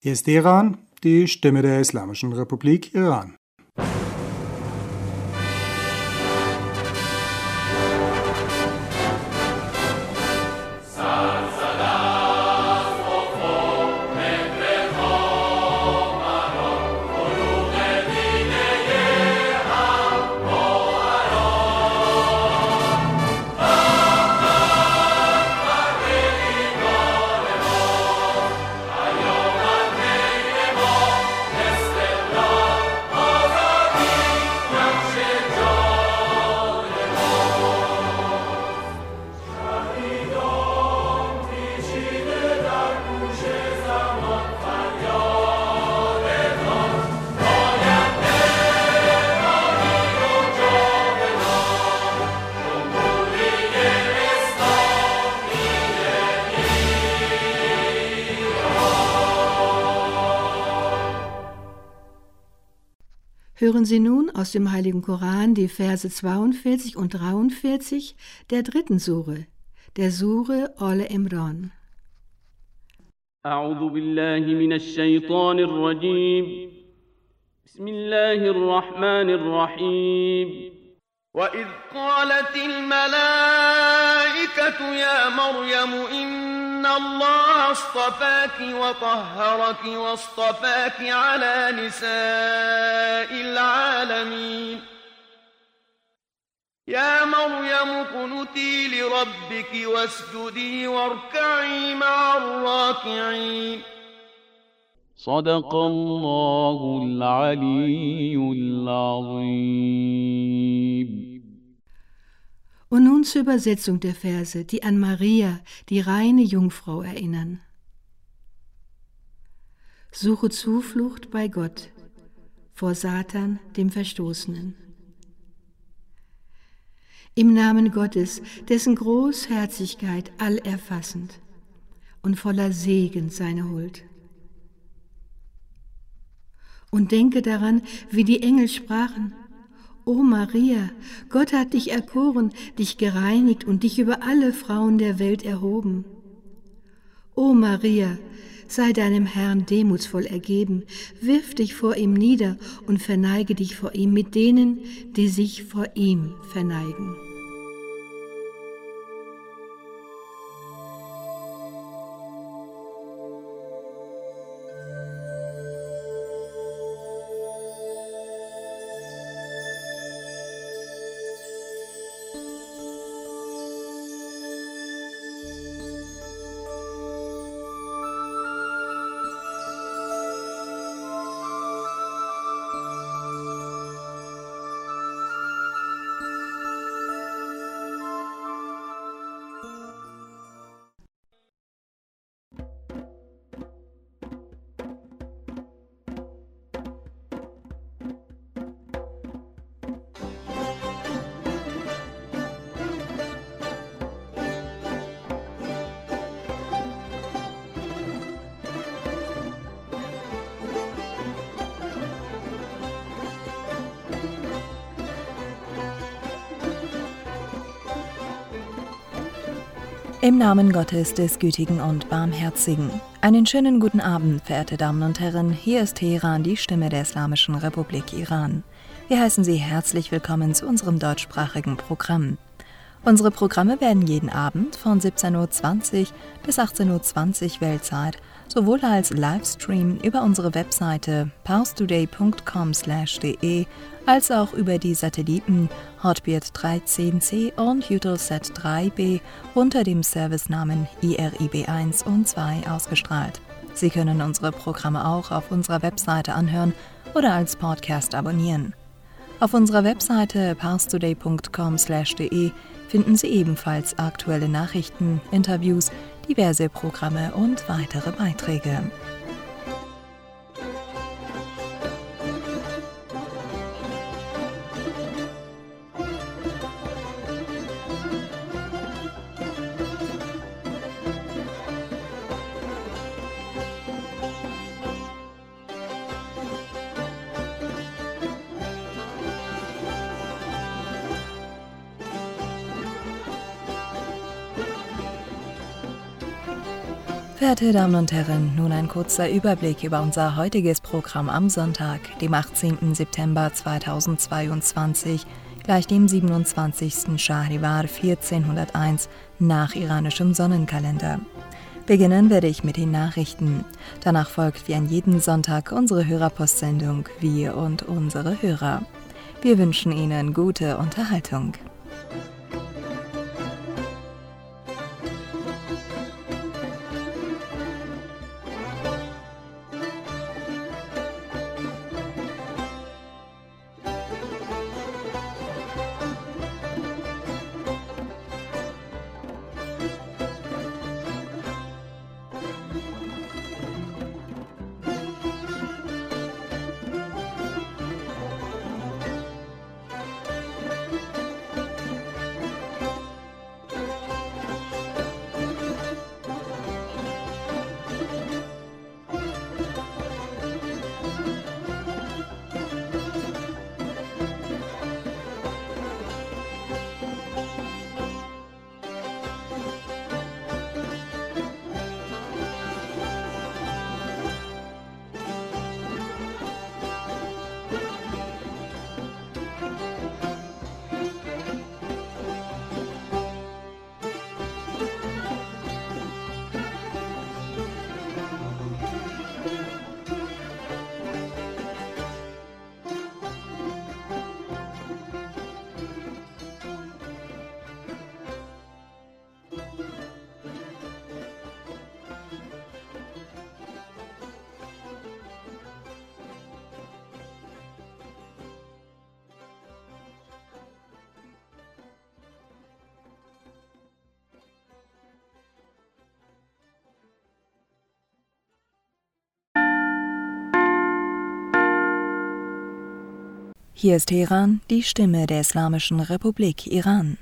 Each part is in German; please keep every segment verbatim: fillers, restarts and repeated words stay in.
Hier ist Teheran, die Stimme der Islamischen Republik Iran. Hören Sie nun aus dem Heiligen Koran die Verse zweiundvierzig und dreiundvierzig der dritten Sure, der Sure Al-Imran. أعوذ بالله من الشيطان الرجيم بسم الله الرحمن الرحيم وإذ قالت الملائكة يا مريم إن الله اصطفاك وطهرك واصطفاك على نساء العالمين يا مريم اقنتي لربك واسجدي واركعي مع الراكعين صدق الله العلي العظيم. Und nun zur Übersetzung der Verse, die an Maria, die reine Jungfrau, erinnern. Suche Zuflucht bei Gott vor Satan, dem Verstoßenen. Im Namen Gottes, dessen Großherzigkeit allerfassend und voller Segen seine Huld. Und denke daran, wie die Engel sprachen: O Maria, Gott hat dich erkoren, dich gereinigt und dich über alle Frauen der Welt erhoben. O Maria, sei deinem Herrn demutsvoll ergeben, wirf dich vor ihm nieder und verneige dich vor ihm mit denen, die sich vor ihm verneigen. Im Namen Gottes, des Gütigen und Barmherzigen. Einen schönen guten Abend, verehrte Damen und Herren. Hier ist Teheran, die Stimme der Islamischen Republik Iran. Wir heißen Sie herzlich willkommen zu unserem deutschsprachigen Programm. Unsere Programme werden jeden Abend von siebzehn Uhr zwanzig bis achtzehn Uhr zwanzig Weltzeit sowohl als Livestream über unsere Webseite parstoday punkt com slash de als auch über die Satelliten Hotbird dreizehn C und Eutelsat drei B unter dem Servicenamen I R I B eins und zwei ausgestrahlt. Sie können unsere Programme auch auf unserer Webseite anhören oder als Podcast abonnieren. Auf unserer Webseite parstoday punkt com slash de finden Sie ebenfalls aktuelle Nachrichten, Interviews, diverse Programme und weitere Beiträge. Verehrte Damen und Herren, nun ein kurzer Überblick über unser heutiges Programm am Sonntag, dem achtzehnten September zweitausendzweiundzwanzig, gleich dem siebenundzwanzigsten Schahrivar vierzehnhunderteins nach iranischem Sonnenkalender. Beginnen werde ich mit den Nachrichten. Danach folgt wie an jeden Sonntag unsere Hörerpostsendung Wir und unsere Hörer. Wir wünschen Ihnen gute Unterhaltung. Hier ist Teheran, die Stimme der Islamischen Republik Iran.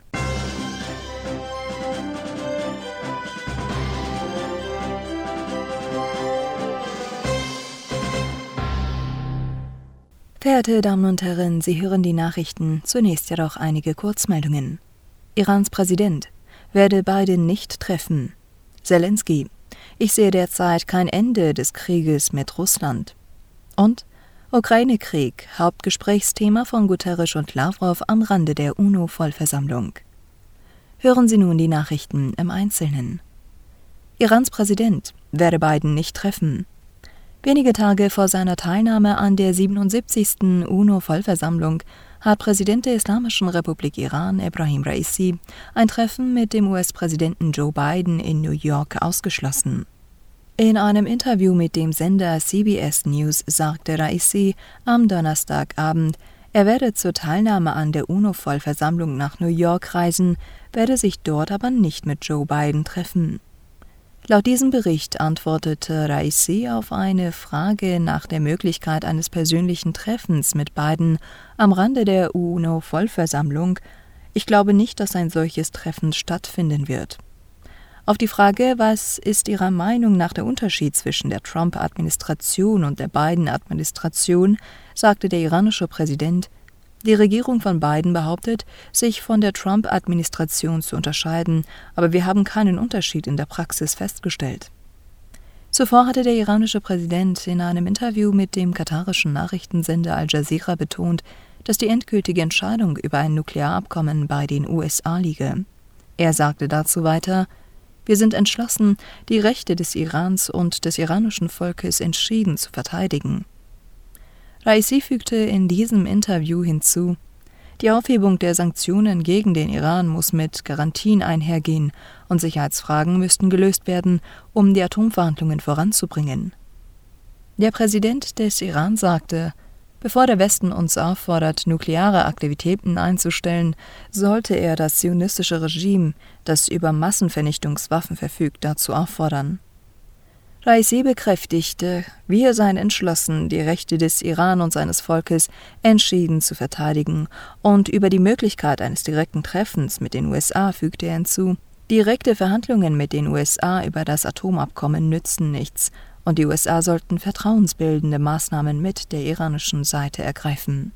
Verehrte Damen und Herren, Sie hören die Nachrichten, zunächst jedoch einige Kurzmeldungen. Irans Präsident werde Biden nicht treffen. Zelensky: Ich sehe derzeit kein Ende des Krieges mit Russland. Und Ukraine-Krieg, Hauptgesprächsthema von Guterres und Lavrov am Rande der UNO-Vollversammlung. Hören Sie nun die Nachrichten im Einzelnen. Irans Präsident werde Biden nicht treffen. Wenige Tage vor seiner Teilnahme an der siebenundsiebzigsten UNO-Vollversammlung hat Präsident der Islamischen Republik Iran, Ebrahim Raisi, ein Treffen mit dem U S-Präsidenten Joe Biden in New York ausgeschlossen. In einem Interview mit dem Sender C B S News sagte Raisi am Donnerstagabend, er werde zur Teilnahme an der UNO-Vollversammlung nach New York reisen, werde sich dort aber nicht mit Joe Biden treffen. Laut diesem Bericht antwortete Raisi auf eine Frage nach der Möglichkeit eines persönlichen Treffens mit Biden am Rande der UNO-Vollversammlung: Ich glaube nicht, dass ein solches Treffen stattfinden wird. Auf die Frage, was ist Ihrer Meinung nach der Unterschied zwischen der Trump-Administration und der Biden-Administration, sagte der iranische Präsident, die Regierung von Biden behauptet, sich von der Trump-Administration zu unterscheiden, aber wir haben keinen Unterschied in der Praxis festgestellt. Zuvor hatte der iranische Präsident in einem Interview mit dem katarischen Nachrichtensender Al Jazeera betont, dass die endgültige Entscheidung über ein Nuklearabkommen bei den U S A liege. Er sagte dazu weiter: Wir sind entschlossen, die Rechte des Irans und des iranischen Volkes entschieden zu verteidigen. Raisi fügte in diesem Interview hinzu: Die Aufhebung der Sanktionen gegen den Iran muss mit Garantien einhergehen und Sicherheitsfragen müssten gelöst werden, um die Atomverhandlungen voranzubringen. Der Präsident des Iran sagte: Bevor der Westen uns auffordert, nukleare Aktivitäten einzustellen, sollte er das zionistische Regime, das über Massenvernichtungswaffen verfügt, dazu auffordern. Raisi bekräftigte, wir seien entschlossen, die Rechte des Iran und seines Volkes entschieden zu verteidigen, und über die Möglichkeit eines direkten Treffens mit den U S A fügte er hinzu: Direkte Verhandlungen mit den U S A über das Atomabkommen nützen nichts, und die U S A sollten vertrauensbildende Maßnahmen mit der iranischen Seite ergreifen.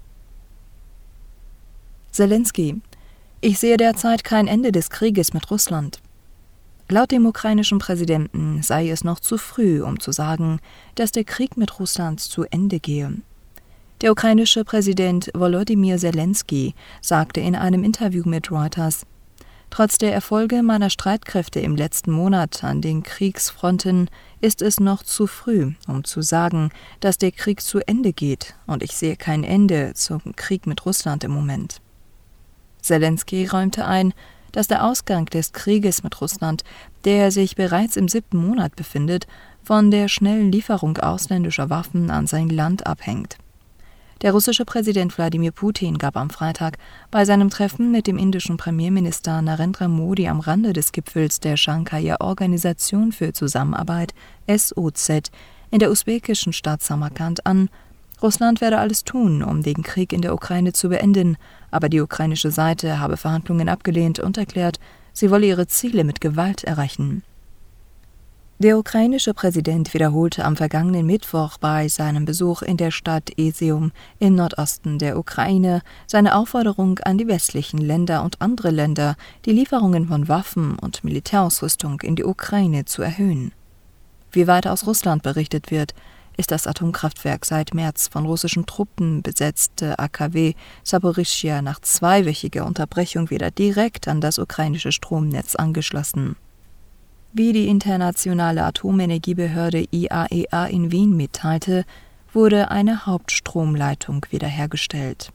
Zelensky: Ich sehe derzeit kein Ende des Krieges mit Russland. Laut dem ukrainischen Präsidenten sei es noch zu früh, um zu sagen, dass der Krieg mit Russland zu Ende gehe. Der ukrainische Präsident Volodymyr Zelensky sagte in einem Interview mit Reuters: Trotz der Erfolge meiner Streitkräfte im letzten Monat an den Kriegsfronten ist es noch zu früh, um zu sagen, dass der Krieg zu Ende geht, und ich sehe kein Ende zum Krieg mit Russland im Moment. Zelensky räumte ein, dass der Ausgang des Krieges mit Russland, der sich bereits im siebten Monat befindet, von der schnellen Lieferung ausländischer Waffen an sein Land abhängt. Der russische Präsident Wladimir Putin gab am Freitag bei seinem Treffen mit dem indischen Premierminister Narendra Modi am Rande des Gipfels der Schanghaier Organisation für Zusammenarbeit S O Z in der usbekischen Stadt Samarkand an, Russland werde alles tun, um den Krieg in der Ukraine zu beenden, aber die ukrainische Seite habe Verhandlungen abgelehnt und erklärt, sie wolle ihre Ziele mit Gewalt erreichen. Der ukrainische Präsident wiederholte am vergangenen Mittwoch bei seinem Besuch in der Stadt Izium im Nordosten der Ukraine seine Aufforderung an die westlichen Länder und andere Länder, die Lieferungen von Waffen und Militärausrüstung in die Ukraine zu erhöhen. Wie weiter aus Russland berichtet wird, ist das Atomkraftwerk seit März von russischen Truppen besetzte A K W Saporischschja nach zweiwöchiger Unterbrechung wieder direkt an das ukrainische Stromnetz angeschlossen. Wie die internationale Atomenergiebehörde I A E A in Wien mitteilte, wurde eine Hauptstromleitung wiederhergestellt.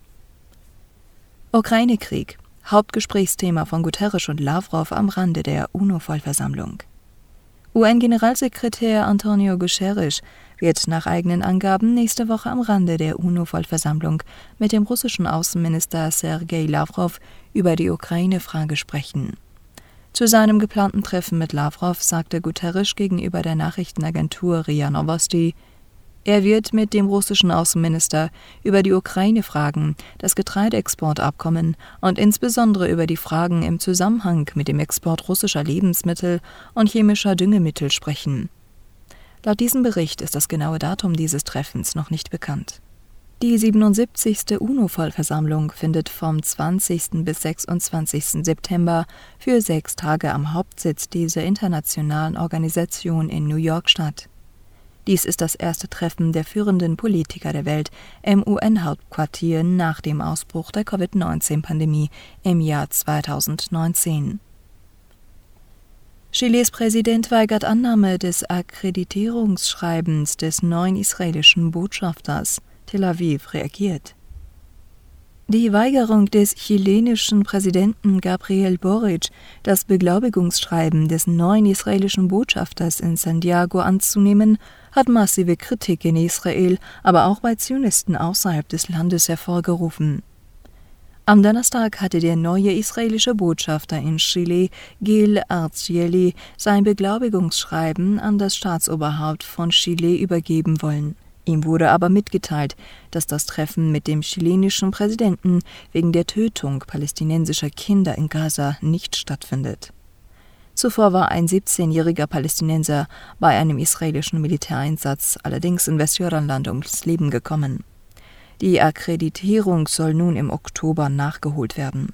Ukraine-Krieg, Hauptgesprächsthema von Guterres und Lavrov am Rande der UNO-Vollversammlung. U N-Generalsekretär Antonio Guterres wird nach eigenen Angaben nächste Woche am Rande der UNO-Vollversammlung mit dem russischen Außenminister Sergei Lavrov über die Ukraine-Frage sprechen. Zu seinem geplanten Treffen mit Lavrov sagte Guterres gegenüber der Nachrichtenagentur R I A Novosti: Er wird mit dem russischen Außenminister über die Ukraine-Fragen, das Getreideexportabkommen und insbesondere über die Fragen im Zusammenhang mit dem Export russischer Lebensmittel und chemischer Düngemittel sprechen. Laut diesem Bericht ist das genaue Datum dieses Treffens noch nicht bekannt. Die siebenundsiebzigste UNO-Vollversammlung findet vom zwanzigsten bis sechsundzwanzigsten September für sechs Tage am Hauptsitz dieser internationalen Organisation in New York statt. Dies ist das erste Treffen der führenden Politiker der Welt im U N-Hauptquartier nach dem Ausbruch der Covid neunzehn Pandemie im Jahr zweitausendneunzehn. Chiles Präsident weigert Annahme des Akkreditierungsschreibens des neuen israelischen Botschafters. Tel Aviv reagiert. Die Weigerung des chilenischen Präsidenten Gabriel Boric, das Beglaubigungsschreiben des neuen israelischen Botschafters in Santiago anzunehmen, hat massive Kritik in Israel, aber auch bei Zionisten außerhalb des Landes hervorgerufen. Am Donnerstag hatte der neue israelische Botschafter in Chile, Gil Arcieli, sein Beglaubigungsschreiben an das Staatsoberhaupt von Chile übergeben wollen. Ihm wurde aber mitgeteilt, dass das Treffen mit dem chilenischen Präsidenten wegen der Tötung palästinensischer Kinder in Gaza nicht stattfindet. Zuvor war ein siebzehnjähriger Palästinenser bei einem israelischen Militäreinsatz allerdings in Westjordanland ums Leben gekommen. Die Akkreditierung soll nun im Oktober nachgeholt werden.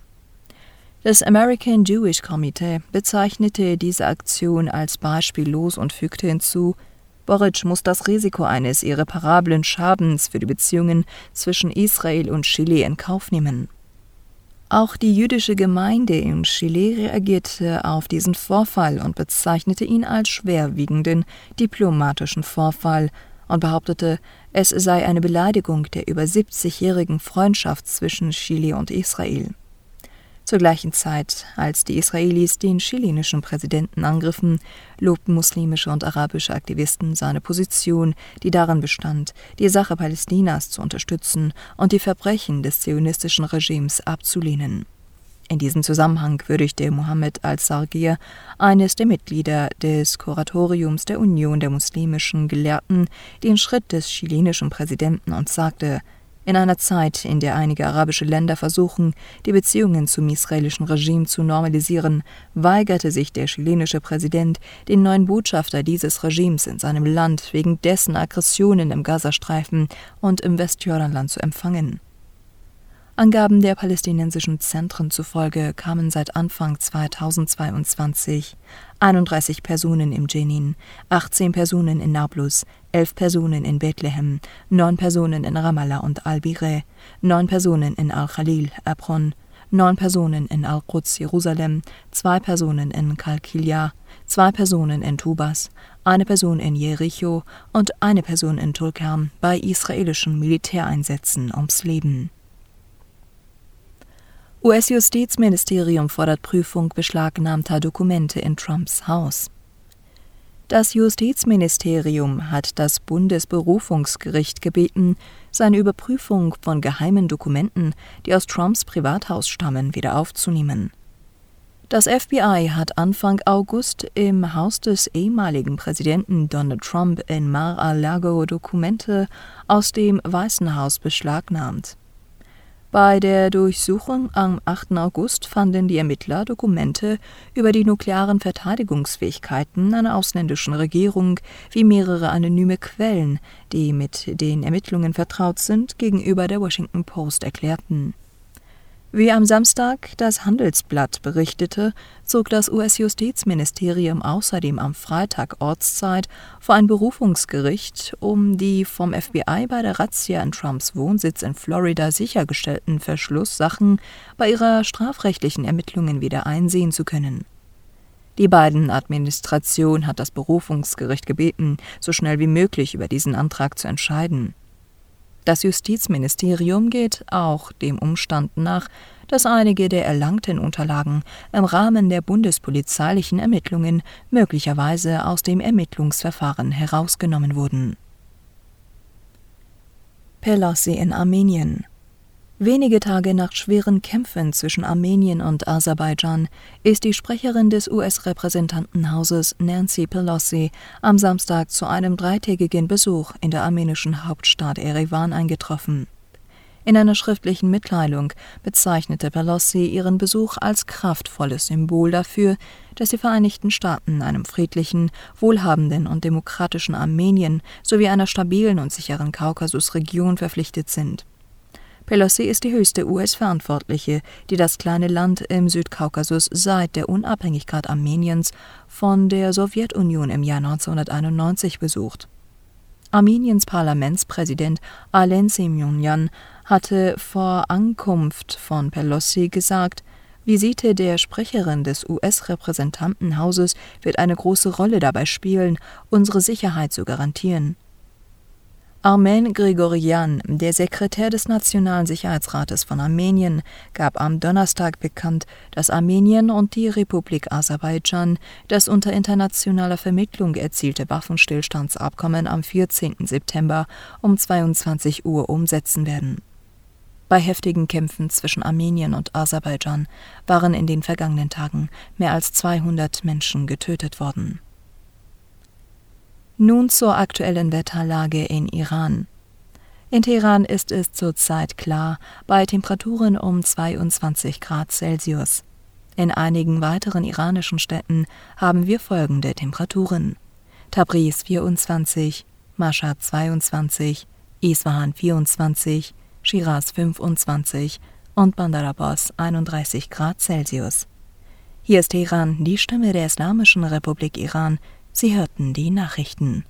Das American Jewish Committee bezeichnete diese Aktion als beispiellos und fügte hinzu: Boric muss das Risiko eines irreparablen Schadens für die Beziehungen zwischen Israel und Chile in Kauf nehmen. Auch die jüdische Gemeinde in Chile reagierte auf diesen Vorfall und bezeichnete ihn als schwerwiegenden diplomatischen Vorfall und behauptete, es sei eine Beleidigung der über siebzigjährigen Freundschaft zwischen Chile und Israel. Zur gleichen Zeit, als die Israelis den chilenischen Präsidenten angriffen, lobten muslimische und arabische Aktivisten seine Position, die darin bestand, die Sache Palästinas zu unterstützen und die Verbrechen des zionistischen Regimes abzulehnen. In diesem Zusammenhang würdigte Mohammed al-Sargir, eines der Mitglieder des Kuratoriums der Union der muslimischen Gelehrten, den Schritt des chilenischen Präsidenten und sagte: In einer Zeit, in der einige arabische Länder versuchen, die Beziehungen zum israelischen Regime zu normalisieren, weigerte sich der chilenische Präsident, den neuen Botschafter dieses Regimes in seinem Land wegen dessen Aggressionen im Gazastreifen und im Westjordanland zu empfangen. Angaben der palästinensischen Zentren zufolge kamen seit Anfang zweitausendzweiundzwanzig einunddreißig Personen im Jenin, achtzehn Personen in Nablus, elf Personen in Bethlehem, neun Personen in Ramallah und Al-Bireh, neun Personen in Al-Khalil, Hebron, neun Personen in Al-Quds, Jerusalem, zwei Personen in Kalkilia, zwei Personen in Tubas, eine Person in Jericho und eine Person in Tulkarm bei israelischen Militäreinsätzen ums Leben. U S-Justizministerium fordert Prüfung beschlagnahmter Dokumente in Trumps Haus. Das Justizministerium hat das Bundesberufungsgericht gebeten, seine Überprüfung von geheimen Dokumenten, die aus Trumps Privathaus stammen, wieder aufzunehmen. Das F B I hat Anfang August im Haus des ehemaligen Präsidenten Donald Trump in Mar-a-Lago Dokumente aus dem Weißen Haus beschlagnahmt. Bei der Durchsuchung am achten August fanden die Ermittler Dokumente über die nuklearen Verteidigungsfähigkeiten einer ausländischen Regierung wie mehrere anonyme Quellen, die mit den Ermittlungen vertraut sind, gegenüber der Washington Post erklärten. Wie am Samstag das Handelsblatt berichtete, zog das U S-Justizministerium außerdem am Freitag Ortszeit vor ein Berufungsgericht, um die vom F B I bei der Razzia in Trumps Wohnsitz in Florida sichergestellten Verschlusssachen bei ihrer strafrechtlichen Ermittlungen wieder einsehen zu können. Die Biden-Administration hat das Berufungsgericht gebeten, so schnell wie möglich über diesen Antrag zu entscheiden. Das Justizministerium geht auch dem Umstand nach, dass einige der erlangten Unterlagen im Rahmen der bundespolizeilichen Ermittlungen möglicherweise aus dem Ermittlungsverfahren herausgenommen wurden. Pelosi in Armenien. Wenige Tage nach schweren Kämpfen zwischen Armenien und Aserbaidschan ist die Sprecherin des U S-Repräsentantenhauses Nancy Pelosi am Samstag zu einem dreitägigen Besuch in der armenischen Hauptstadt Erewan eingetroffen. In einer schriftlichen Mitteilung bezeichnete Pelosi ihren Besuch als kraftvolles Symbol dafür, dass die Vereinigten Staaten einem friedlichen, wohlhabenden und demokratischen Armenien sowie einer stabilen und sicheren Kaukasusregion verpflichtet sind. Pelosi ist die höchste U S-Verantwortliche, die das kleine Land im Südkaukasus seit der Unabhängigkeit Armeniens von der Sowjetunion im Jahr neunzehnhunderteinundneunzig besucht. Armeniens Parlamentspräsident Alen Semjonjan hatte vor Ankunft von Pelosi gesagt, Visite der Sprecherin des U S-Repräsentantenhauses wird eine große Rolle dabei spielen, unsere Sicherheit zu garantieren. Armen Grigoryan, der Sekretär des Nationalen Sicherheitsrates von Armenien, gab am Donnerstag bekannt, dass Armenien und die Republik Aserbaidschan das unter internationaler Vermittlung erzielte Waffenstillstandsabkommen am vierzehnten September um zweiundzwanzig Uhr umsetzen werden. Bei heftigen Kämpfen zwischen Armenien und Aserbaidschan waren in den vergangenen Tagen mehr als zweihundert Menschen getötet worden. Nun zur aktuellen Wetterlage in Iran. In Teheran ist es zurzeit klar, bei Temperaturen um zweiundzwanzig Grad Celsius. In einigen weiteren iranischen Städten haben wir folgende Temperaturen: Tabriz vierundzwanzig, Mashhad zweiundzwanzig, Isfahan vierundzwanzig, Schiraz fünfundzwanzig und Bandar Abbas einunddreißig Grad Celsius. Hier ist Teheran, die Stimme der Islamischen Republik Iran. Sie hörten die Nachrichten.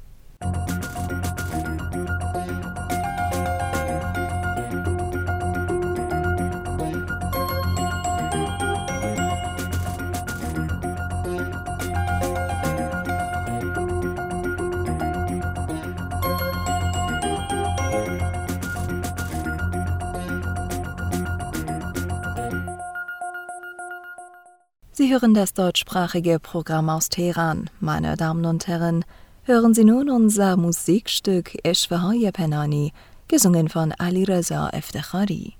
Sie hören das deutschsprachige Programm aus Teheran. Meine Damen und Herren, hören Sie nun unser Musikstück Eshvahay Penani, gesungen von Alireza Eftekhari.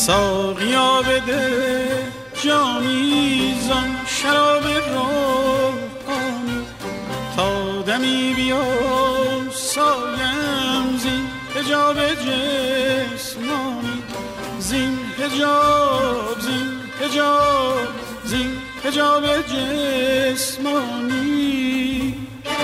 ساقیا بده جامی زان شراب روحانی، تا دمی بیا سایم زین حجاب جسمانی، زین حجاب زین حجاب زین حجاب جسمانی.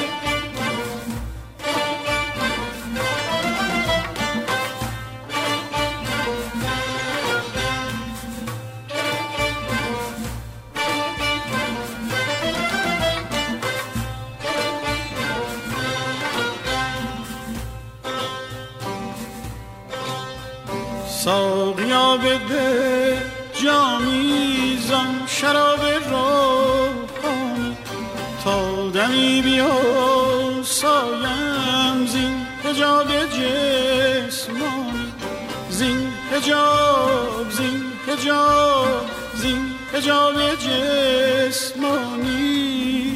ساقیا بده جامی زان شراب روحانی، تا دمی بیا سایم زین حجاب جسمانی، زین حجاب زین حجاب زین حجاب جسمانی.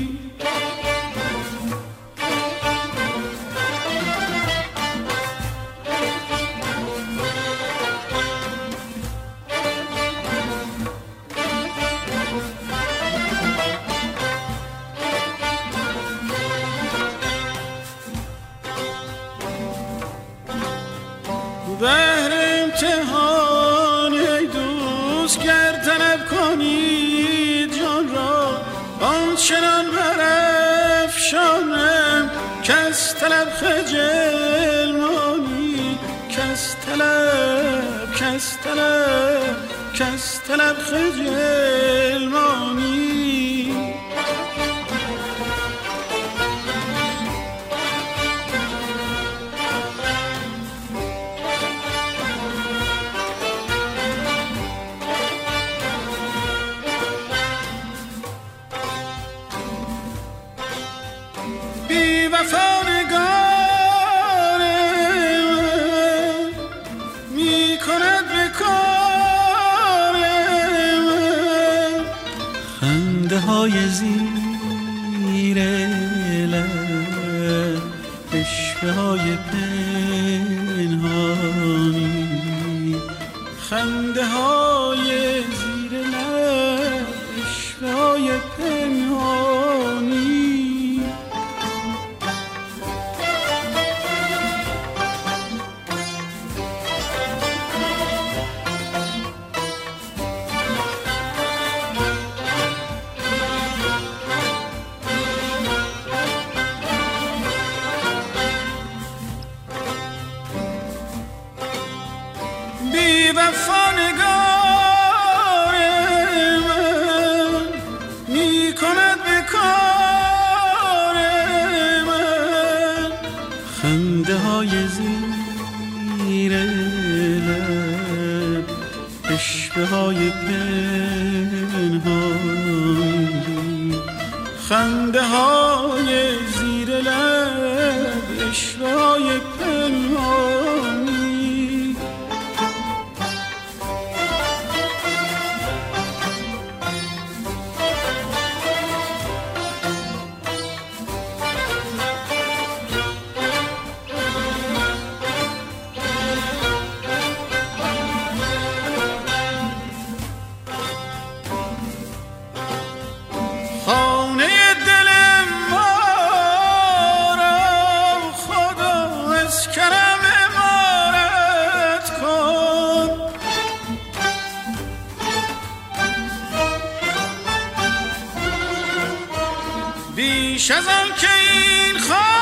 بهر امتحان ای دوست گر طلب کنی جان را، آنچنان برافشانم کس طلب خجل مانی، کس طلب کس طلب کس طلب خجل مانی. های زیر لب، عشقه های پنهانی، خنده های زیر لب، عشقه های پنهانی. های پنهانی، خنده های زیر لب، عشوه های پنهانی. بیش از آن که این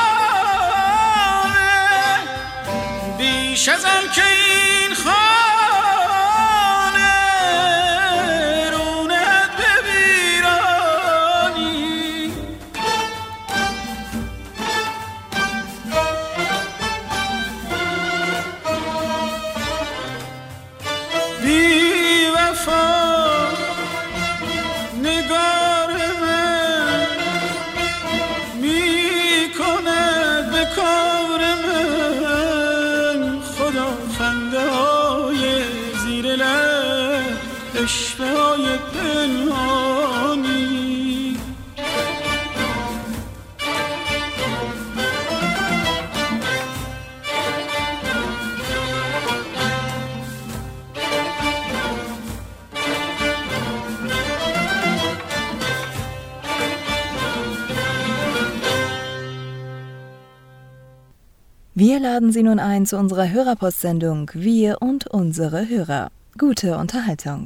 خانه، بیش از آن که این خانه رونت ببیرانی، بی وفا نگار من می کند به کار من، خدا خنده های زیر لب، عشوه های پنهانی. Wir laden Sie nun ein zu unserer Hörerpostsendung Wir und unsere Hörer. Gute Unterhaltung.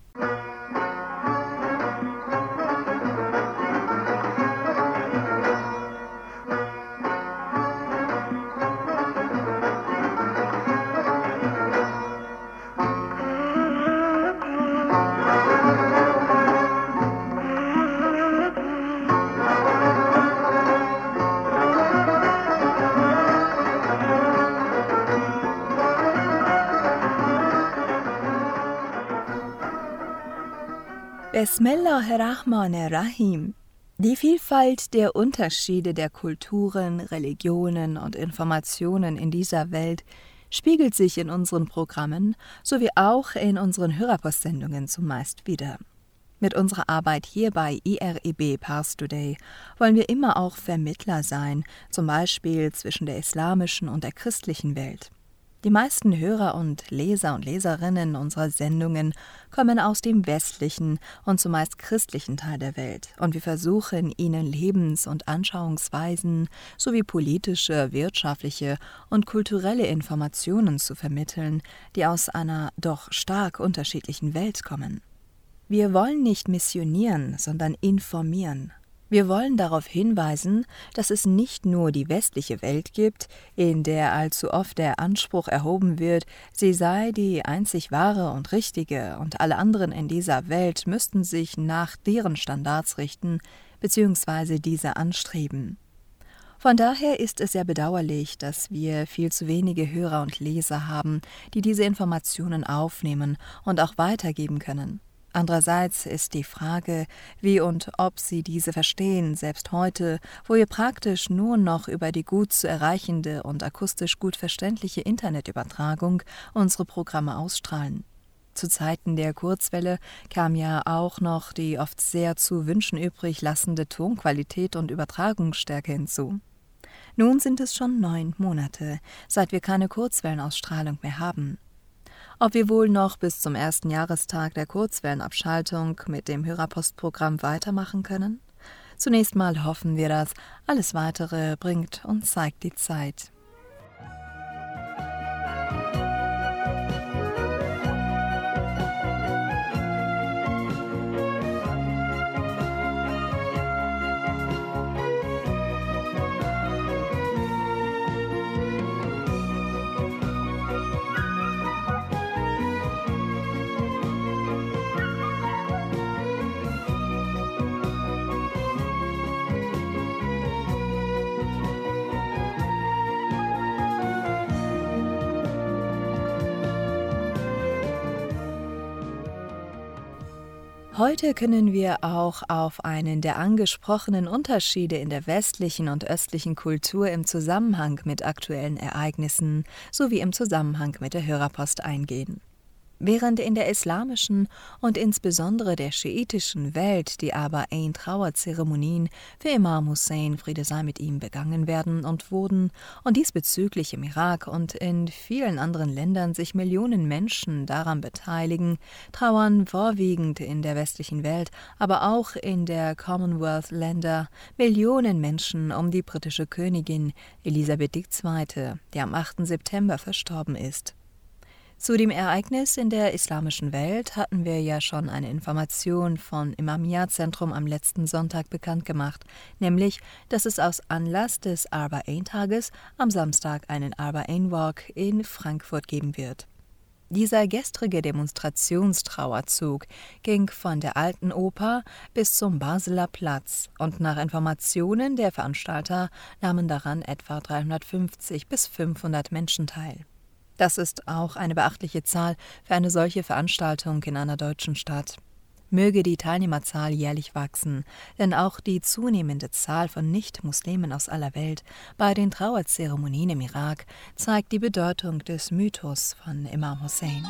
Bismillahirrahmanirrahim. Die Vielfalt der Unterschiede der Kulturen, Religionen und Informationen in dieser Welt spiegelt sich in unseren Programmen sowie auch in unseren Hörerpostsendungen zumeist wider. Mit unserer Arbeit hier bei I R I B Pars Today wollen wir immer auch Vermittler sein, zum Beispiel zwischen der islamischen und der christlichen Welt. Die meisten Hörer und Leser und Leserinnen unserer Sendungen kommen aus dem westlichen und zumeist christlichen Teil der Welt, und wir versuchen, ihnen Lebens- und Anschauungsweisen sowie politische, wirtschaftliche und kulturelle Informationen zu vermitteln, die aus einer doch stark unterschiedlichen Welt kommen. Wir wollen nicht missionieren, sondern informieren. Wir wollen darauf hinweisen, dass es nicht nur die westliche Welt gibt, in der allzu oft der Anspruch erhoben wird, sie sei die einzig wahre und richtige und alle anderen in dieser Welt müssten sich nach deren Standards richten bzw. diese anstreben. Von daher ist es sehr bedauerlich, dass wir viel zu wenige Hörer und Leser haben, die diese Informationen aufnehmen und auch weitergeben können. Andererseits ist die Frage, wie und ob sie diese verstehen, selbst heute, wo wir praktisch nur noch über die gut zu erreichende und akustisch gut verständliche Internetübertragung unsere Programme ausstrahlen. Zu Zeiten der Kurzwelle kam ja auch noch die oft sehr zu wünschen übrig lassende Tonqualität und Übertragungsstärke hinzu. Nun sind es schon neun Monate, seit wir keine Kurzwellenausstrahlung mehr haben. Ob wir wohl noch bis zum ersten Jahrestag der Kurzwellenabschaltung mit dem Hörerpostprogramm weitermachen können? Zunächst mal hoffen wir das, alles Weitere bringt und zeigt die Zeit. Heute können wir auch auf einen der angesprochenen Unterschiede in der westlichen und östlichen Kultur im Zusammenhang mit aktuellen Ereignissen sowie im Zusammenhang mit der Hörerpost eingehen. Während in der islamischen und insbesondere der schiitischen Welt die Arba'in-Trauerzeremonien für Imam Hussein, Friede sei mit ihm, begangen werden und wurden und diesbezüglich im Irak und in vielen anderen Ländern sich Millionen Menschen daran beteiligen, trauern vorwiegend in der westlichen Welt, aber auch in der Commonwealth-Länder Millionen Menschen um die britische Königin Elisabeth die Zweite, die am achten September verstorben ist. Zu dem Ereignis in der islamischen Welt hatten wir ja schon eine Information von Imamiyya-Zentrum am letzten Sonntag bekannt gemacht, nämlich, dass es aus Anlass des Arba'in-Tages am Samstag einen Arba'in-Walk in Frankfurt geben wird. Dieser gestrige Demonstrationstrauerzug ging von der Alten Oper bis zum Basler Platz und nach Informationen der Veranstalter nahmen daran etwa dreihundertfünfzig bis fünfhundert Menschen teil. Das ist auch eine beachtliche Zahl für eine solche Veranstaltung in einer deutschen Stadt. Möge die Teilnehmerzahl jährlich wachsen, denn auch die zunehmende Zahl von Nicht-Muslimen aus aller Welt bei den Trauerzeremonien im Irak zeigt die Bedeutung des Mythos von Imam Hussein.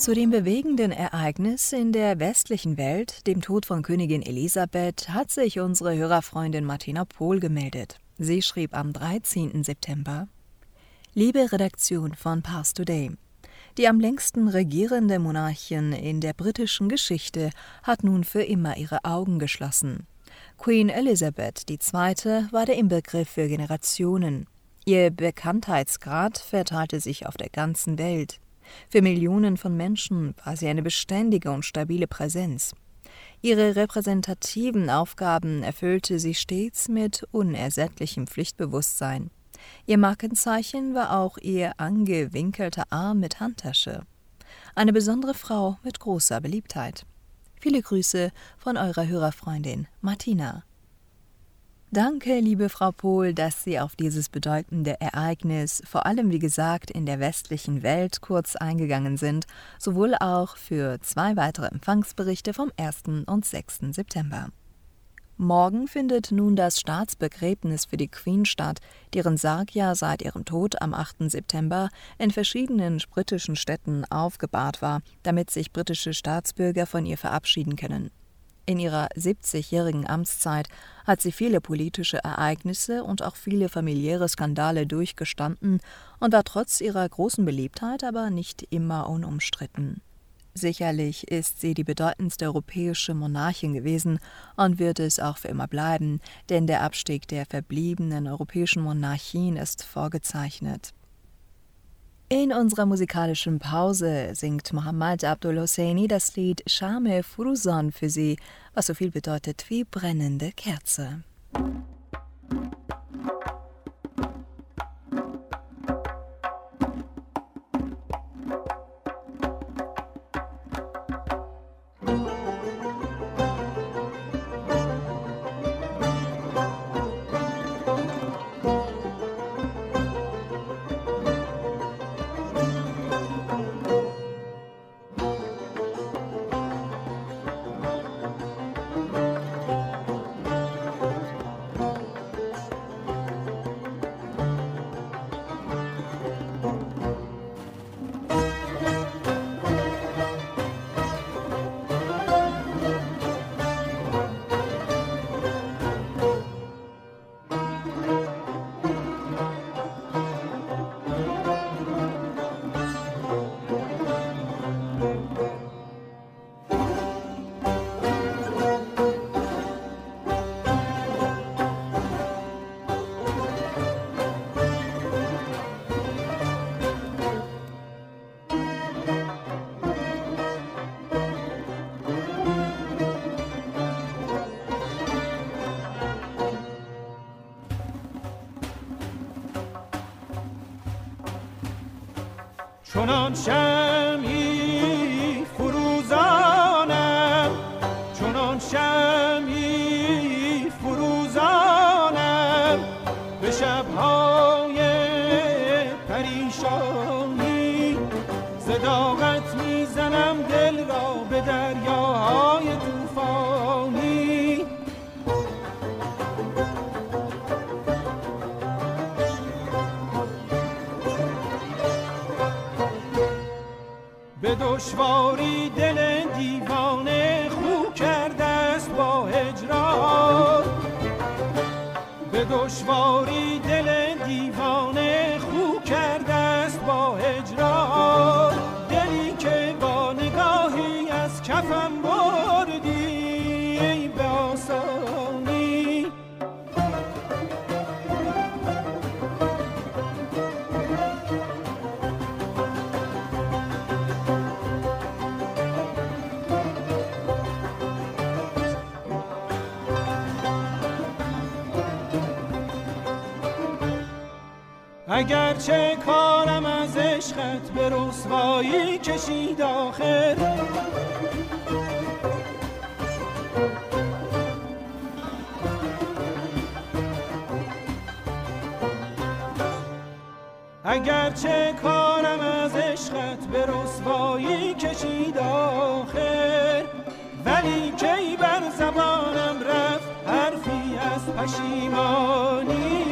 Zu dem bewegenden Ereignis in der westlichen Welt, dem Tod von Königin Elisabeth, hat sich unsere Hörerfreundin Martina Pohl gemeldet. Sie schrieb am dreizehnten September: Liebe Redaktion von Pars Today, die am längsten regierende Monarchin in der britischen Geschichte hat nun für immer ihre Augen geschlossen. Queen Elizabeth die Zweite war der Inbegriff für Generationen. Ihr Bekanntheitsgrad verteilte sich auf der ganzen Welt. Für Millionen von Menschen war sie eine beständige und stabile Präsenz. Ihre repräsentativen Aufgaben erfüllte sie stets mit unersättlichem Pflichtbewusstsein. Ihr Markenzeichen war auch ihr angewinkelter Arm mit Handtasche. Eine besondere Frau mit großer Beliebtheit. Viele Grüße von eurer Hörerfreundin Martina. Danke, liebe Frau Pohl, dass Sie auf dieses bedeutende Ereignis, vor allem wie gesagt in der westlichen Welt, kurz eingegangen sind, sowohl auch für zwei weitere Empfangsberichte vom ersten und sechsten September. Morgen findet nun das Staatsbegräbnis für die Queen statt, deren Sarg ja seit ihrem Tod am achten September in verschiedenen britischen Städten aufgebahrt war, damit sich britische Staatsbürger von ihr verabschieden können. In ihrer siebzigjährigen Amtszeit hat sie viele politische Ereignisse und auch viele familiäre Skandale durchgestanden und war trotz ihrer großen Beliebtheit aber nicht immer unumstritten. Sicherlich ist sie die bedeutendste europäische Monarchin gewesen und wird es auch für immer bleiben, denn der Abstieg der verbliebenen europäischen Monarchien ist vorgezeichnet. In unserer musikalischen Pause singt Mohammad Abdul Hosseini das Lied Sham-e Furuzan für Sie, was so viel bedeutet wie brennende Kerze. چنان شمعی فروزانم چنان شمعی فروزانم به شب‌های پریشانی صداقت میزنم دل را به دریاهای طوفانی به دشواری دل دیوانه خو کرده است با هجران به دشواری دل دیوانه خو کرده است با هجران دلی که با نگاهی از کفم بردی به آسانی اگرچه کارم از عشقت به رسوایی کشید آخر اگرچه کارم از عشقت به رسوایی کشید آخر ولی کی بر زبانم رفت حرفی از پشیمانی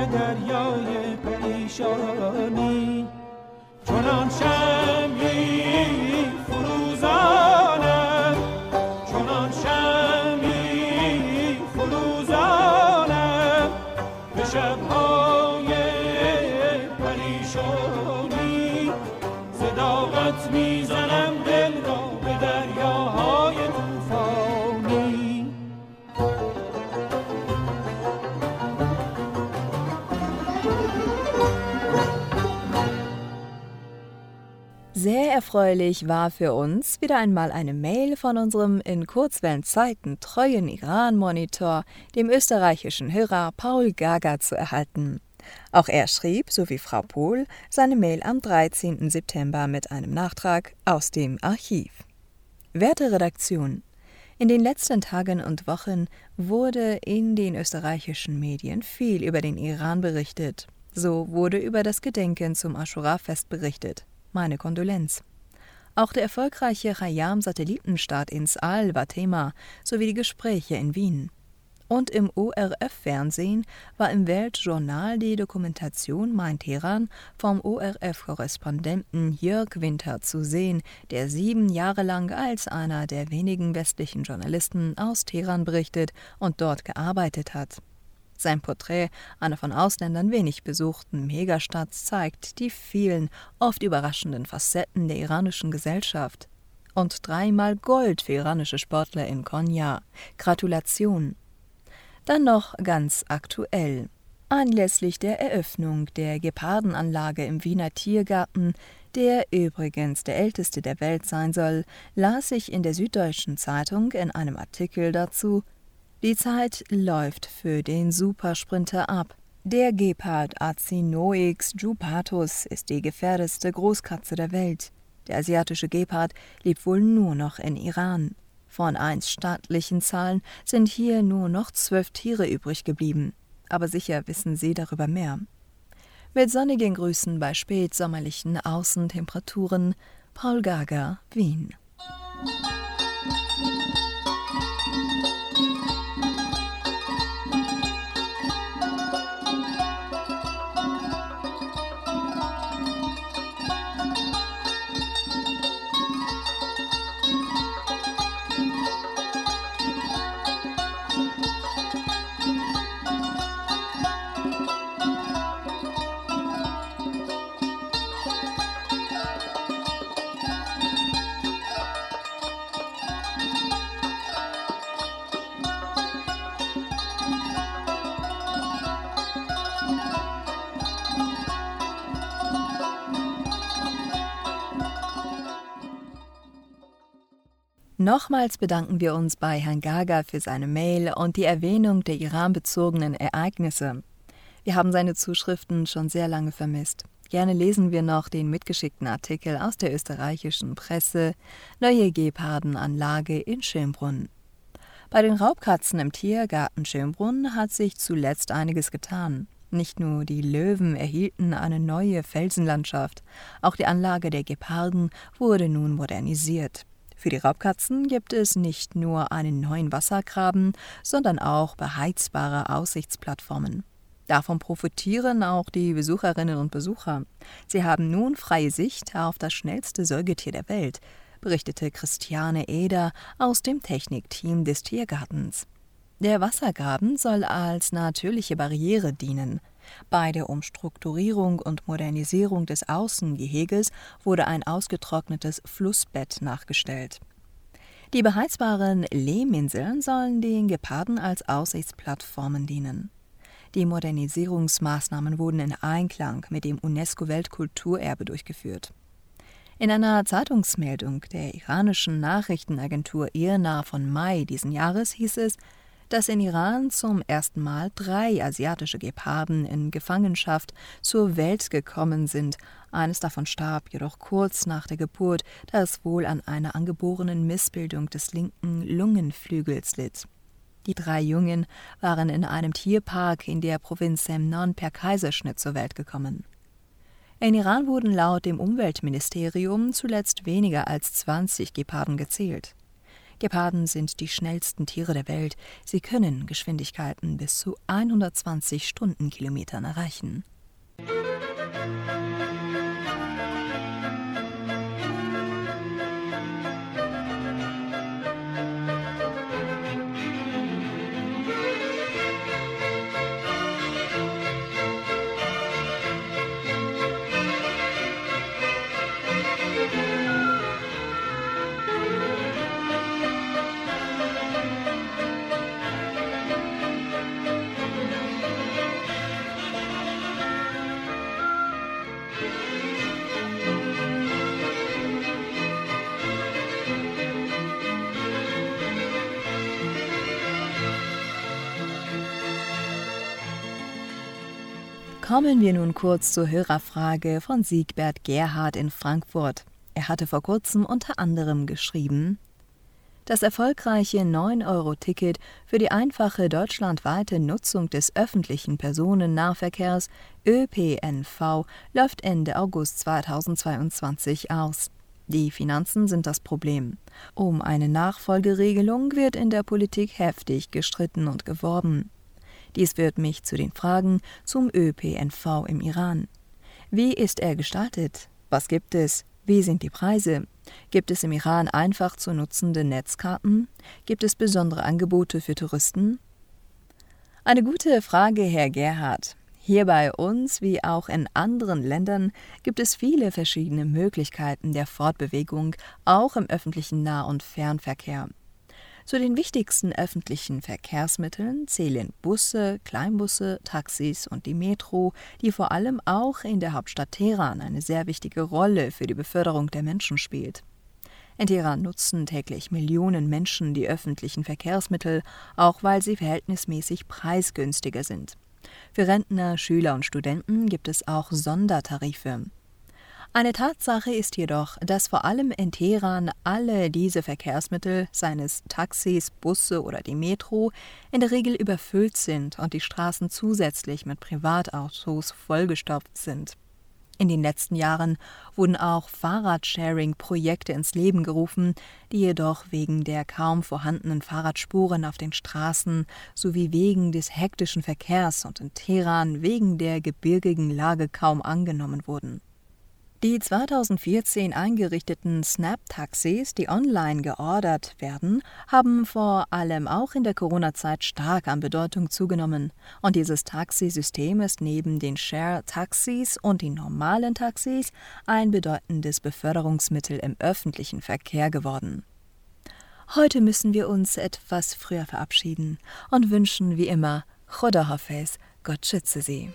به دریای پریشانی، چنان شمعی فروزانم، چنان شمعی فروزانم به شبهای پریشانی، صداقت میزنم دل را به دریاهای طوفانی. Sehr erfreulich war für uns wieder einmal eine Mail von unserem in Kurzwellenzeiten treuen Iran-Monitor, dem österreichischen Hörer Paul Gaga, zu erhalten. Auch er schrieb, so wie Frau Pohl, seine Mail am dreizehnten September mit einem Nachtrag aus dem Archiv. Werte Redaktion, in den letzten Tagen und Wochen wurde in den österreichischen Medien viel über den Iran berichtet. So wurde über das Gedenken zum Aschura-Fest berichtet. Meine Kondolenz. Auch der erfolgreiche Hayam-Satellitenstart ins All war Thema, sowie die Gespräche in Wien. Und im O R F-Fernsehen war im Weltjournal die Dokumentation Mein Teheran vom O R F-Korrespondenten Jörg Winter zu sehen, der sieben Jahre lang als einer der wenigen westlichen Journalisten aus Teheran berichtet und dort gearbeitet hat. Sein Porträt einer von Ausländern wenig besuchten Megastadt zeigt die vielen, oft überraschenden Facetten der iranischen Gesellschaft. Und dreimal Gold für iranische Sportler in Konya. Gratulation! Dann noch ganz aktuell. Anlässlich der Eröffnung der Gepardenanlage im Wiener Tiergarten, der übrigens der älteste der Welt sein soll, las ich in der Süddeutschen Zeitung in einem Artikel dazu: Die Zeit läuft für den Supersprinter ab. Der Gepard Acinoix jubatus ist die gefährdetste Großkatze der Welt. Der asiatische Gepard lebt wohl nur noch in Iran. Von einst stattlichen Zahlen sind hier nur noch zwölf Tiere übrig geblieben. Aber sicher wissen Sie darüber mehr. Mit sonnigen Grüßen bei spätsommerlichen Außentemperaturen, Paul Gaga, Wien. Nochmals bedanken wir uns bei Herrn Gaga für seine Mail und die Erwähnung der iranbezogenen Ereignisse. Wir haben seine Zuschriften schon sehr lange vermisst. Gerne lesen wir noch den mitgeschickten Artikel aus der österreichischen Presse Neue Gepardenanlage in Schönbrunn. Bei den Raubkatzen im Tiergarten Schönbrunn hat sich zuletzt einiges getan. Nicht nur die Löwen erhielten eine neue Felsenlandschaft, auch die Anlage der Geparden wurde nun modernisiert. Für die Raubkatzen gibt es nicht nur einen neuen Wassergraben, sondern auch beheizbare Aussichtsplattformen. Davon profitieren auch die Besucherinnen und Besucher. Sie haben nun freie Sicht auf das schnellste Säugetier der Welt, berichtete Christiane Eder aus dem Technikteam des Tiergartens. Der Wassergraben soll als natürliche Barriere dienen. Bei der Umstrukturierung und Modernisierung des Außengeheges wurde ein ausgetrocknetes Flussbett nachgestellt. Die beheizbaren Lehminseln sollen den Geparden als Aussichtsplattformen dienen. Die Modernisierungsmaßnahmen wurden in Einklang mit dem UNESCO-Weltkulturerbe durchgeführt. In einer Zeitungsmeldung der iranischen Nachrichtenagentur I R N A von Mai diesen Jahres hieß es, dass in Iran zum ersten Mal drei asiatische Geparden in Gefangenschaft zur Welt gekommen sind. Eines davon starb jedoch kurz nach der Geburt, da es wohl an einer angeborenen Missbildung des linken Lungenflügels litt. Die drei Jungen waren in einem Tierpark in der Provinz Semnon per Kaiserschnitt zur Welt gekommen. In Iran wurden laut dem Umweltministerium zuletzt weniger als zwanzig Geparden gezählt. Geparden sind die schnellsten Tiere der Welt. Sie können Geschwindigkeiten bis zu hundertzwanzig Stundenkilometern erreichen. Kommen wir nun kurz zur Hörerfrage von Siegbert Gerhard in Frankfurt. Er hatte vor kurzem unter anderem geschrieben: Das erfolgreiche neun Euro Ticket für die einfache deutschlandweite Nutzung des öffentlichen Personennahverkehrs Ö P N V läuft Ende August zweitausendzweiundzwanzig aus. Die Finanzen sind das Problem. Um eine Nachfolgeregelung wird in der Politik heftig gestritten und geworben. Dies führt mich zu den Fragen zum Ö P N V im Iran. Wie ist er gestaltet? Was gibt es? Wie sind die Preise? Gibt es im Iran einfach zu nutzende Netzkarten? Gibt es besondere Angebote für Touristen? Eine gute Frage, Herr Gerhard. Hier bei uns wie auch in anderen Ländern gibt es viele verschiedene Möglichkeiten der Fortbewegung, auch im öffentlichen Nah- und Fernverkehr. Zu den wichtigsten öffentlichen Verkehrsmitteln zählen Busse, Kleinbusse, Taxis und die Metro, die vor allem auch in der Hauptstadt Teheran eine sehr wichtige Rolle für die Beförderung der Menschen spielt. In Teheran nutzen täglich Millionen Menschen die öffentlichen Verkehrsmittel, auch weil sie verhältnismäßig preisgünstiger sind. Für Rentner, Schüler und Studenten gibt es auch Sondertarife. Eine Tatsache ist jedoch, dass vor allem in Teheran alle diese Verkehrsmittel, seien es Taxis, Busse oder die Metro, in der Regel überfüllt sind und die Straßen zusätzlich mit Privatautos vollgestopft sind. In den letzten Jahren wurden auch Fahrradsharing-Projekte ins Leben gerufen, die jedoch wegen der kaum vorhandenen Fahrradspuren auf den Straßen sowie wegen des hektischen Verkehrs und in Teheran wegen der gebirgigen Lage kaum angenommen wurden. Die zweitausendvierzehn eingerichteten Snap-Taxis, die online geordert werden, haben vor allem auch in der Corona-Zeit stark an Bedeutung zugenommen. Und dieses Taxisystem ist neben den Share-Taxis und den normalen Taxis ein bedeutendes Beförderungsmittel im öffentlichen Verkehr geworden. Heute müssen wir uns etwas früher verabschieden und wünschen wie immer Khoda Hafez, Gott schütze Sie.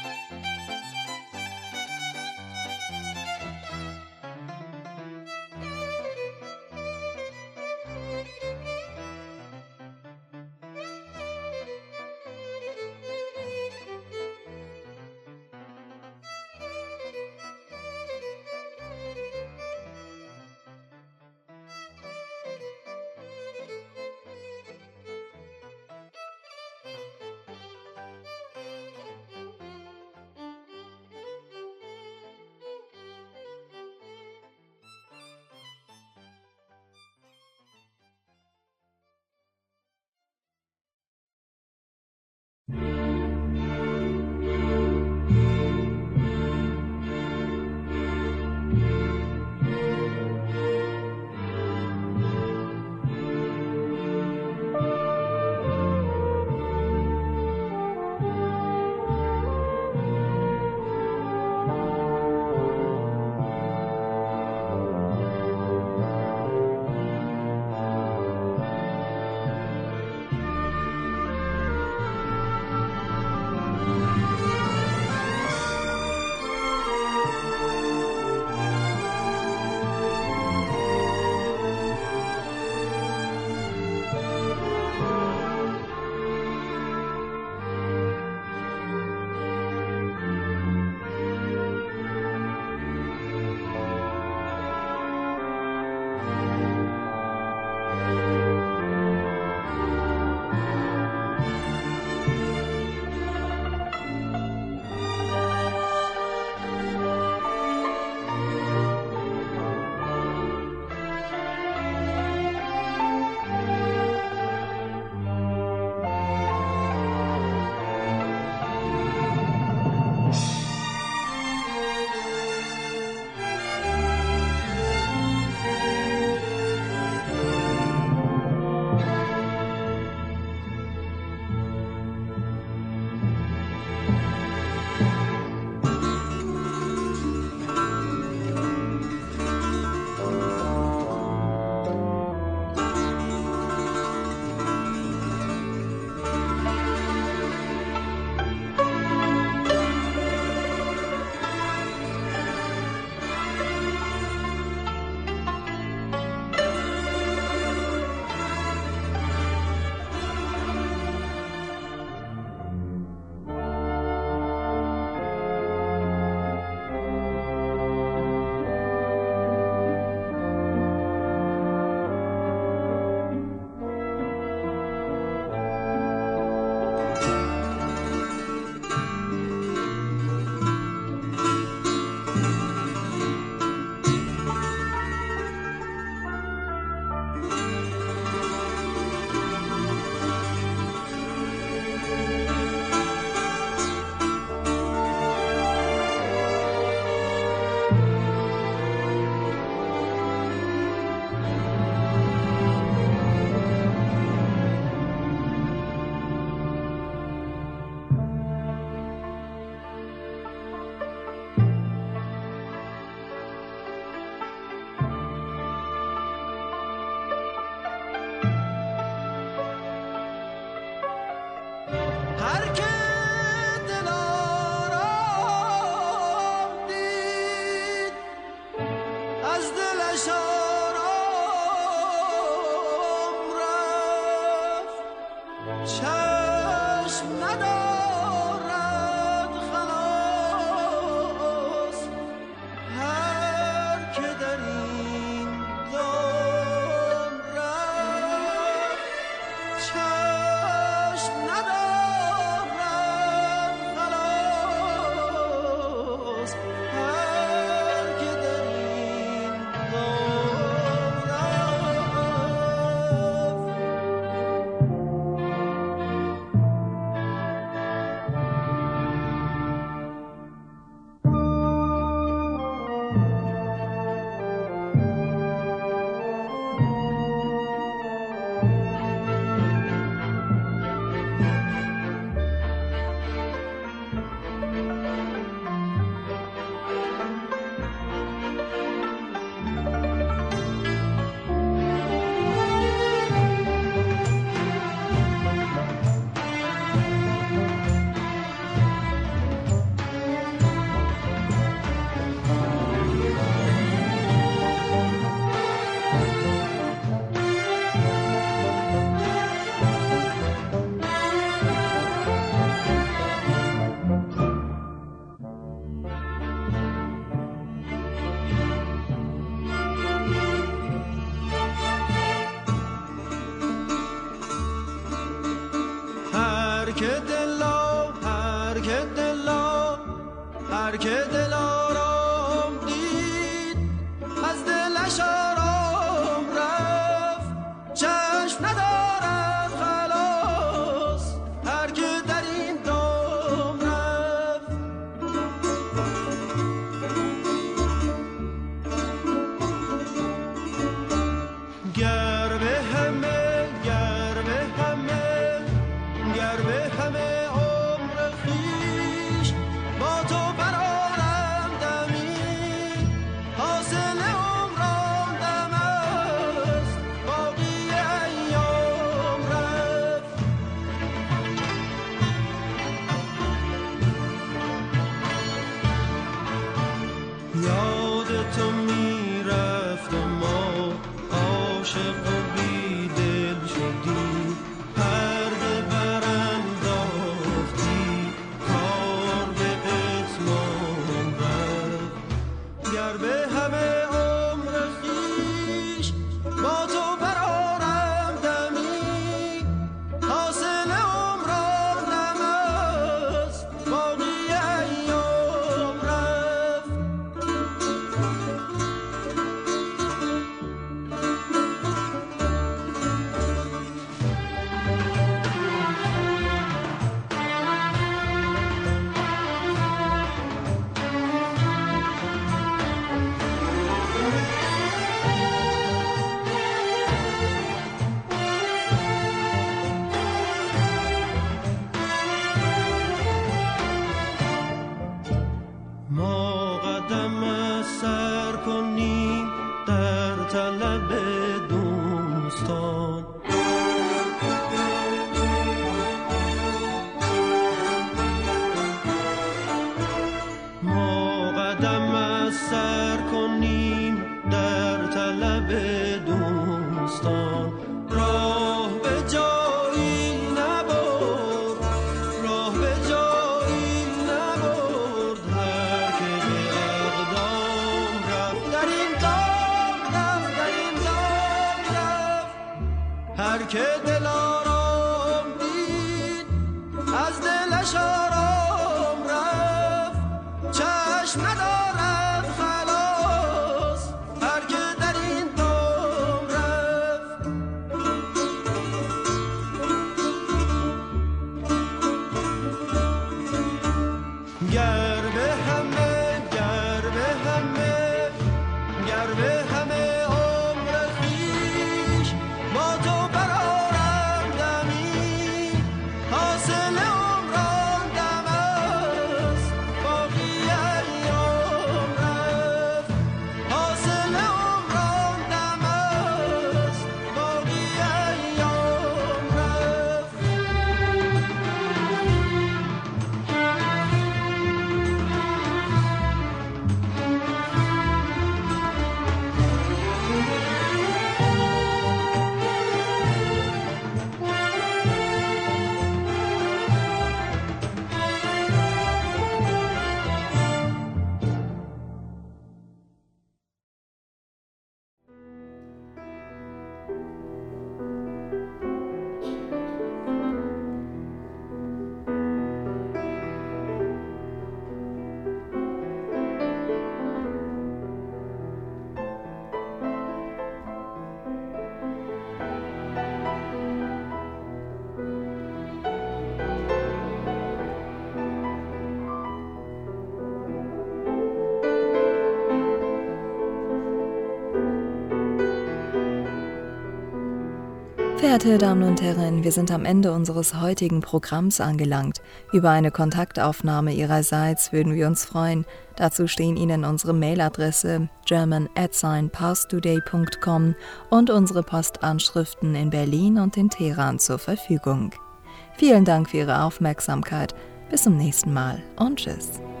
Verehrte Damen und Herren, wir sind am Ende unseres heutigen Programms angelangt. Über eine Kontaktaufnahme Ihrerseits würden wir uns freuen. Dazu stehen Ihnen unsere Mailadresse german at pasttoday punkt com und unsere Postanschriften in Berlin und in Teheran zur Verfügung. Vielen Dank für Ihre Aufmerksamkeit. Bis zum nächsten Mal und tschüss.